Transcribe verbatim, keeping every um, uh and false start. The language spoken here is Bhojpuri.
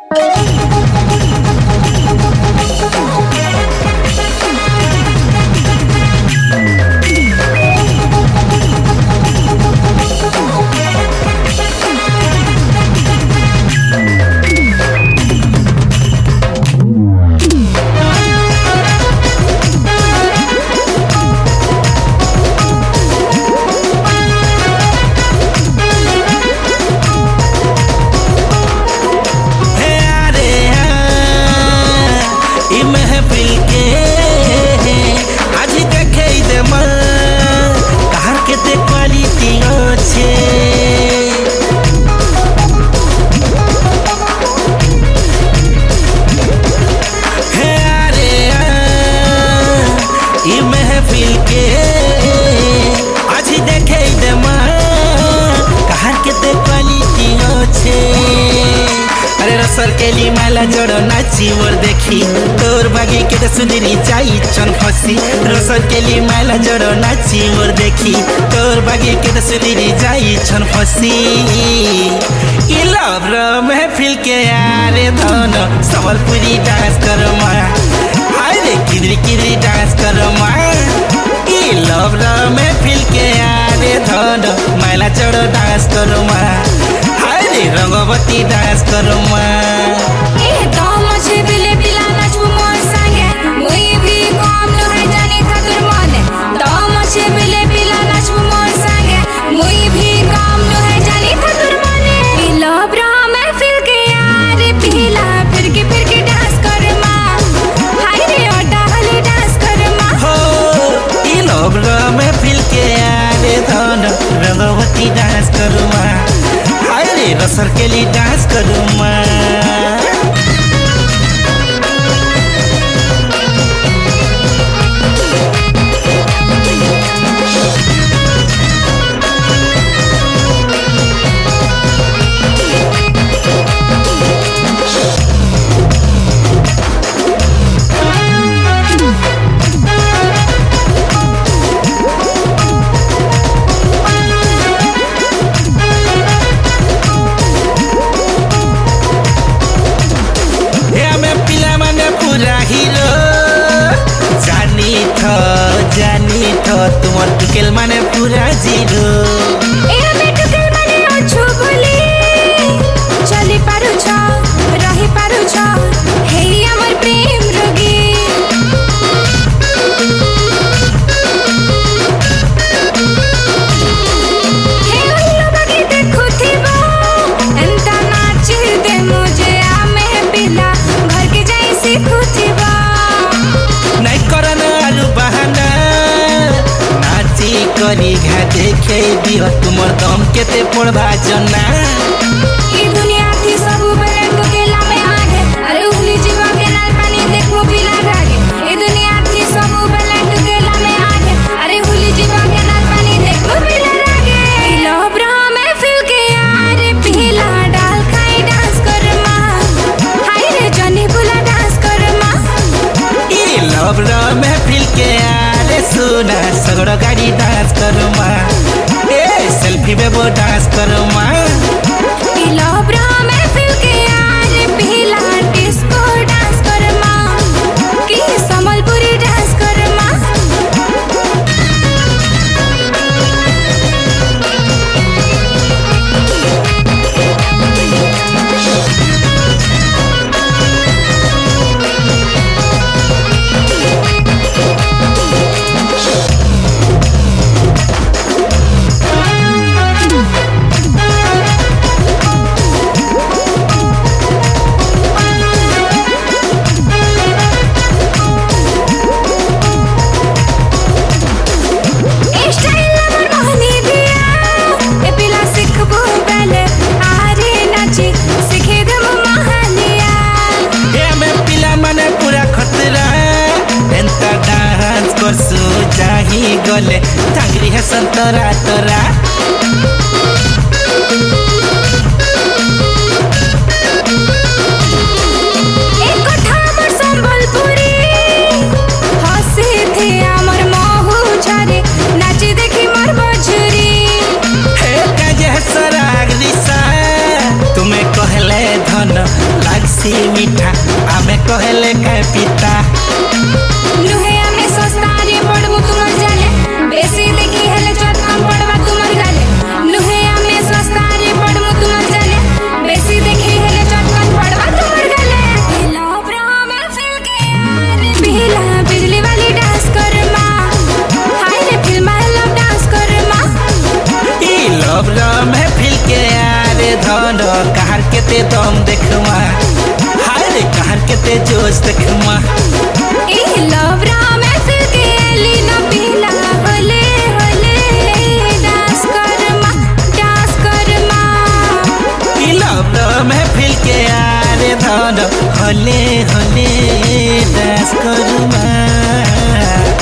सरकेली माला जोड़ो नाची मोर देखी तोर बागी के सुंदरी जाई चन फसी सरकेली माला जोड़ो नाची मोर देखी तोर बागी के सुंदरी जाई चन फसी ई लव रो महफिल के यारे दोनों संबलपुरी डांस करो मा हाय रे किदरी किदरी डांस करो मा ई लव रो महफिल के यारे दोनों माला जोड़ो डांस करो मा रंगवती डांस करो मा ए तो मुझे बिले बिला नाचू मोर संगे मुई भी काम न है जाने खातिर माने तो मुझे बिले बिला नाचू मोर संगे मुई भी काम न है जाने खातिर माने ई लव रा महफिल के यार पीला फिर के फिर के डांस कर मा हाय रे ओटा हले डांस कर मा हो ई लव रा महफिल के यार धन रंगवती डांस करो मा रसर के लिए डांस करूँ मैं तुमर टुकेल माने पूरा जीरो ए हमें टुकेल माने अच्छो बोली चली पारू छ रही पारू छ हे हमर प्रेम रोगी हे उल्लो बाकी देखो थीबो एंता नाच दे मुझे आ महफिला घर के जाई सीखो थीबो नहीं करना आलू बहाना करी घा देखे दियो तुमर दम केते पड़बा जना ई दुनिया थी सब बरे टुकेला में आगे अरे उगली जीवा के नाल पानी देखो पीला रागे ई दुनिया थी सब बरे टुकेला में आगे अरे उगली जीवा के नाल पानी देखो पीला रागे ई लव रा महफिल के यार पीला डाल खाई डांस कर मा हाय रे जनी बुला डांस कर मा ई लव रा महफिल के सुना सगड़ो गाड़ी डांस करो मा ए सेल्फी में वो डांस करो मा ई लव रा महफिल के यार पीला डिस्को डांस कर मा की संबलपुरी डांस कर मा गले टांगरी है संतरा तोरा एक ठामर संबलपुरी हंसी थे हमर महू झारे नाची देखी मोर बजुरी हे काजे सराग दिशा तुम्हें कहले धन लाग बेसी मीठा आमे कहले का पिता नुहे आमे सस्ता रे पड़बो तुमर जाले बेसी देखी हेले चटकन पड़वा तुमर गाले नुहे आमे सस्ता रे पड़बो तुमर जाले बेसी देखी हेले चटकन पड़वा तुमर गाले लव राम फिल के यार बिहला बिजली वाली डांस कर मां हाय रे फिल्म लव डांस कर मां ई लव राम फिल के यार धन कहर के ते दम देखमा हाय रे कहर के ते जोश देखमा ए लव राम फिल के लीना बिहला होले होले डांस कर मां डांस कर मां ई लव राम फिल के यार धन होले होले डांस करमा